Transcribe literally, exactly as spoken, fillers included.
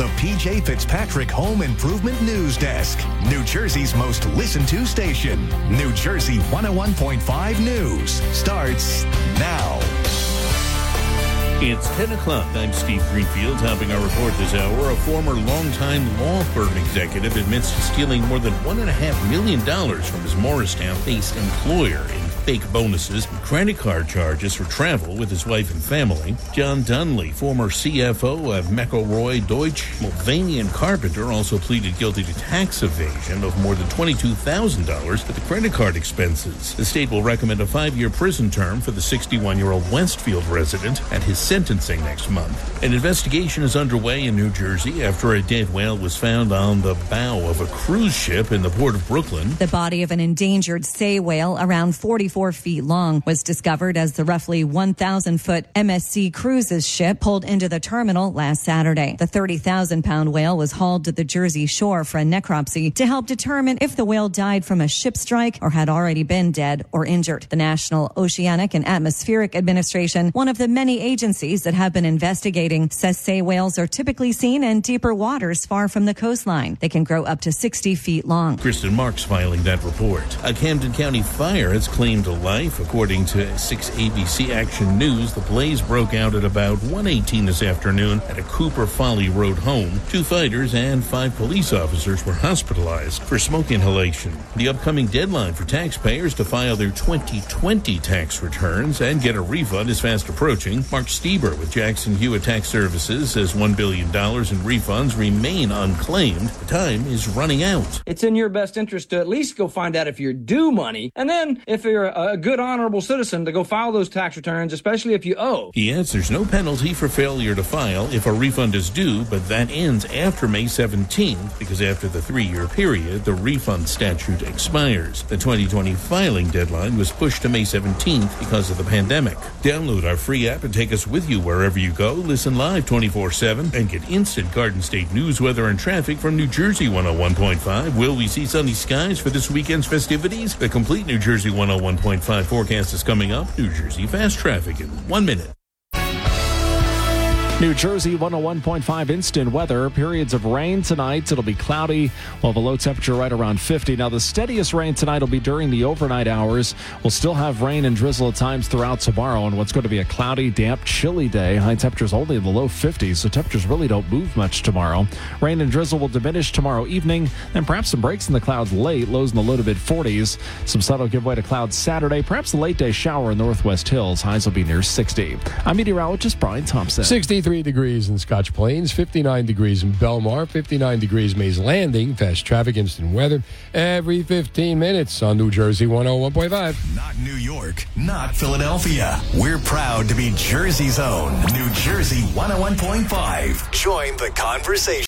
the P J Fitzpatrick Home Improvement News Desk, New Jersey's most listened to station. New Jersey one oh one point five News starts now. It's ten o'clock. I'm Steve Greenfield, topping our report this hour. A former longtime law firm executive admits to stealing more than one point five million dollars from his Morristown-based employer in fake bonuses and credit card charges for travel with his wife and family. John Dunley, former C F O of McElroy, Deutsch, Mulvaney and Carpenter, also pleaded guilty to tax evasion of more than twenty-two thousand dollars for the credit card expenses. The state will recommend a five-year prison term for the sixty-one-year-old Westfield resident at his sentencing next month. An investigation is underway in New Jersey after a dead whale was found on the bow of a cruise ship in the port of Brooklyn. The body of an endangered sei whale, around forty-four feet long, was discovered as the roughly one thousand foot M S C Cruises ship pulled into the terminal last Saturday. The thirty thousand pound whale was hauled to the Jersey shore for a necropsy to help determine if the whale died from a ship strike or had already been dead or injured. The National Oceanic and Atmospheric Administration, one of the many agencies that have been investigating, says sei whales are typically seen in deeper waters far from the coastline. They can grow up to sixty feet long. Kristen Marks filing that report. A Camden County fire has claimed a life. According to six A B C Action News, the blaze broke out at about one eighteen this afternoon at a Cooper Folly Road home. Two fighters and five police officers were hospitalized for smoke inhalation. The upcoming deadline for taxpayers to file their twenty twenty tax returns and get a refund is fast approaching. Mark Stieber with Jackson Hewitt Tax Services says one billion dollars in refunds remain unclaimed. The time is running out. It's in your best interest to at least go find out if you're due money, and then if you're a good, honorable citizen, to go file those tax returns, especially if you owe. He adds there's no penalty for failure to file if a refund is due, but that ends after May seventeenth because after the three-year period, the refund statute expires. The twenty twenty filing deadline was pushed to May seventeenth because of the pandemic. Download our free app and take us with you wherever you go. Listen live twenty-four seven and get instant Garden State news, weather, and traffic from New Jersey one oh one point five. Will we see sunny skies for this weekend's festivities? The complete New Jersey one oh one point five forecast is coming up. New Jersey fast traffic in one minute. New Jersey one oh one point five instant weather. Periods of rain tonight. It'll be cloudy. We'll have a low temperature right around fifty. Now, the steadiest rain tonight will be during the overnight hours. We'll still have rain and drizzle at times throughout tomorrow on what's going to be a cloudy, damp, chilly day. High temperatures only in the low fifties, so temperatures really don't move much tomorrow. Rain and drizzle will diminish tomorrow evening, and perhaps some breaks in the clouds late. Lows in the low to mid forties. Some sun will give way to clouds Saturday. Perhaps a late day shower in the northwest hills. Highs will be near sixty. I'm meteorologist Brian Thompson. sixty-three degrees in Scotch Plains, fifty-nine degrees in Belmar, fifty-nine degrees Mays Landing. Fast traffic, instant weather every fifteen minutes on New Jersey one oh one point five. Not New York, not Philadelphia. We're proud to be Jersey's own New Jersey one oh one point five. Join the conversation.